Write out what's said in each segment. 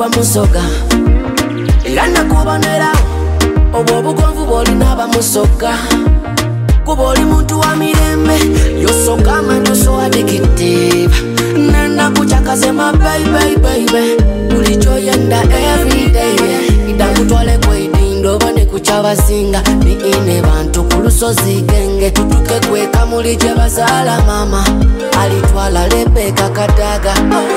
musoga era nakubonera obwo obugonvu bw'olina bamusoga kuba oli muntu wa mirembe yosoga amantu so addictive nenakucakaze ma baby bulijjo yenda everyday idakutwale kweidindo bane kucabasinga ni ine bantu ku lusozi genge tutuke kwekamuli gye bazaala mama alitwala Rebecca Kadaga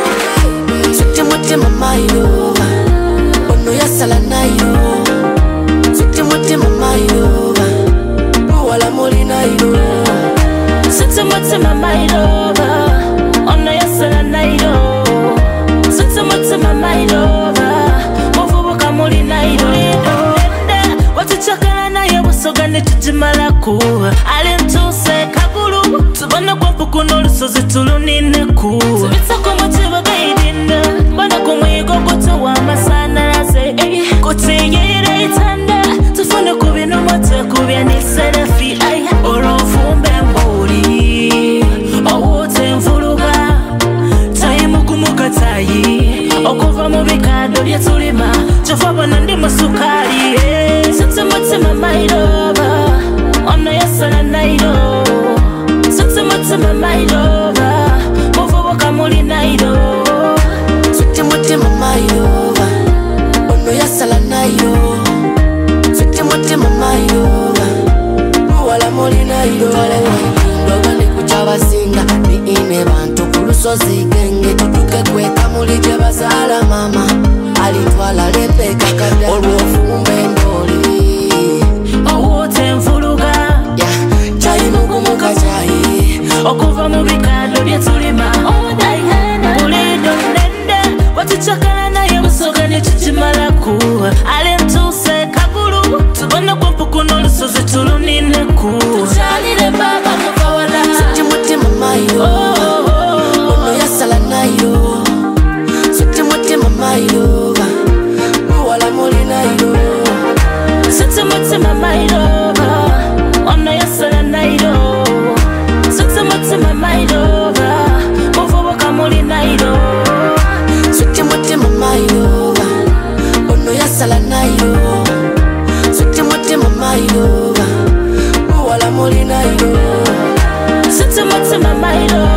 suti mutima mayo ono yasala nayo suti mutima mayo muwala muli nayo suti mutima mayo ono yasala nayo suti mutima mayo muvubuka muli nayo watuchakala naye busoga netujimalaku alentuse kagulu tubona kwampuku n'olusozi tulunineku tubitsa kumutiba gaidinda mbona kumwigo guto w'amasanalaze kutiyira itanda tufune ku bino mote kubya ni serafi olwofumbe mbuli owute envuluga tayimu kumukatayi okuva mu bikado byetulima kyova bona ndi musukali suti mutima mayiroba ono yasala nayo suti mutima mayiroba muvubuka muli nayo suti mutima mayiroba ono yasala nayo suti mutima mayiroba muwala muli nayo ndoga nekucabasinga ni ine bantu ku lusozi genge tutuke kwekamuli gye bazaala mama alitwala Rebecca Kadaga olwofumbe ndoli owute envuluga kyayimugumuka kyayi okuva mu bikado byetulima bulido nende watucakala naye busoga netujimalaku alentuse kagulu tubona kwampuku n'olusozi tulunineku tukyalire baba muvawala suti mutima mayo ono yasala nayo suti mutima mayo muwala muli nayo suti mutima mayo ono yasala nayo suti mutima mayo muvubuka muli nayo suti mutima mayo ono yasala nayo suti mutima mayo muwala muli nayo suti mutima mayo